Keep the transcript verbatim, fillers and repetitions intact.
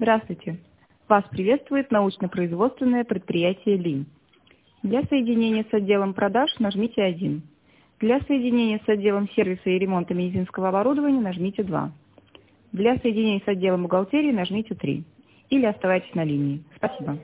Здравствуйте. Вас приветствует научно-производственное предприятие ЛИН. Для соединения с отделом продаж нажмите один. Для соединения с отделом сервиса и ремонта медицинского оборудования нажмите два. Для соединения с отделом бухгалтерии нажмите три. Или оставайтесь на линии. Спасибо.